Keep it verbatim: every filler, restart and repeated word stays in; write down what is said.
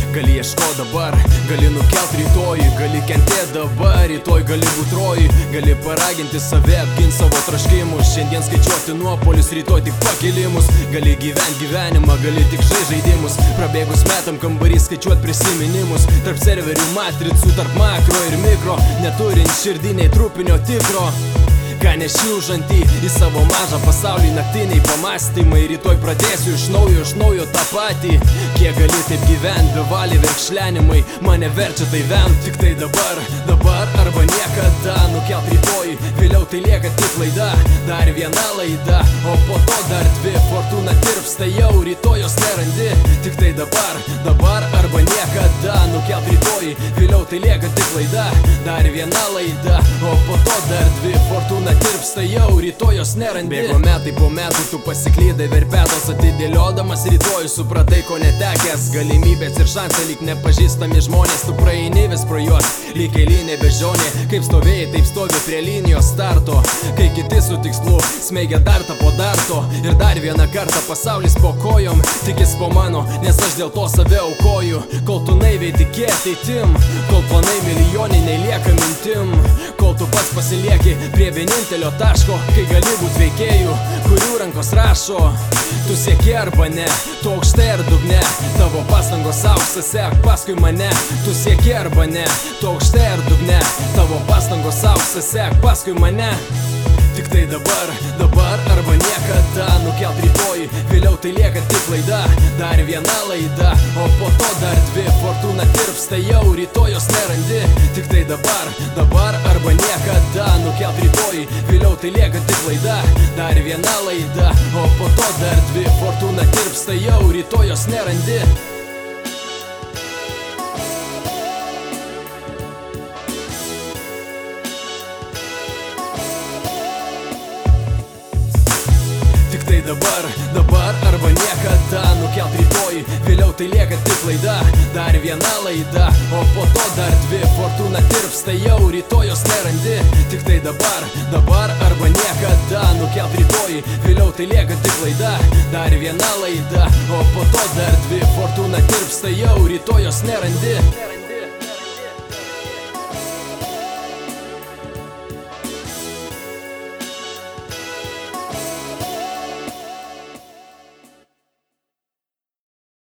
Gali ieško dabar, gali nukelt rytoj, gali kentėt dabar, rytoj gali būt rojui. Gali paraginti save, apgint savo troškimus, šiandien skaičiuoti nuopolius, rytoj tik pakilimus. Gali gyvent gyvenimą, gali tik žaist žaidimus, prabėgus metam kambarį skaičiuot prisiminimus. Tarp serverių matricų, tarp makro ir mikro, neturint širdiniai trupinio tikro. Ką nešiūžantį į savo mažą pasaulį, naktiniai pamastymai. Rytoj pradėsiu iš naujo, iš naujo tą patį. Kiek gali taip gyvent, bevaliai verkšlenimai mane verčia tai vent. Tik tai dabar, dabar arba niekada. Nukelt rytoj, vėliau tai lieka tik laida. Dar viena laida, o po to dar dvi. Fortuna tirpsta jau, rytoj jos nerandi. Tik tai dabar, dabar arba niekada. Nukelt rytoj, vėliau tai lieka tik laida. Dar viena laida, o po to dar dvi. Fortuna tirpsta jau, rytoj jos nerandi. Bėgo metai po metų, tu pasiklydai verpetos, atidėliodamas rytoj supratai ko netekęs. Galimybės ir šansai lyg nepažįstami žmonės, tu praeini vis pro juos lyg eilinė bežionė. Kaip stovėjai, taip stovi prie linijos starto, kai kiti su tikslu smeigia dartą po darto. Ir dar vieną kartą pasaulis po kojom, tikis po mano, nes aš dėl to save aukoju. Kol tu naiviai tikėti tim, kol planai milijoniniai lieka mintim, kol tu pats pasilieki prie vienintelio taško, kai gali būt veikėjų, kurių rankos rašo. Tu sieki arba ne, tu aukštai ar dugne, tavo pastangos auksas, sek paskui mane. Tu sieki arba ne, tu aukštai ar dugne, tavo pastangos auksas, sek paskui mane. Tik tai dabar, dabar arba niekada. Nukelt rytoj, vėliau tai lieka tik laida. Dar viena laida, o po to dar dvi. Fortuna tirpsta jau, rytoj jos nerandi. Tik tai dabar, dabar arba niekada. Nukelt rytoj, vėliau tai lieka tik laida. Dar viena laida, o po to dar dvi. Fortuna tirpsta jau, rytoj jos nerandi. Tai dabar, dabar arba niekada. Nukelt rytoj, vėliau tai lieka tik laida. Dar viena laida, o po to dar dvi. Fortuna tirpsta jau, rytoj jos nerandi. Tik tai dabar, dabar arba niekada. Nukelt rytoj, vėliau tai lieka tik laida. Dar viena laida, o po to dar dvi. Fortuna tirpsta jau, rytoj jos nerandi.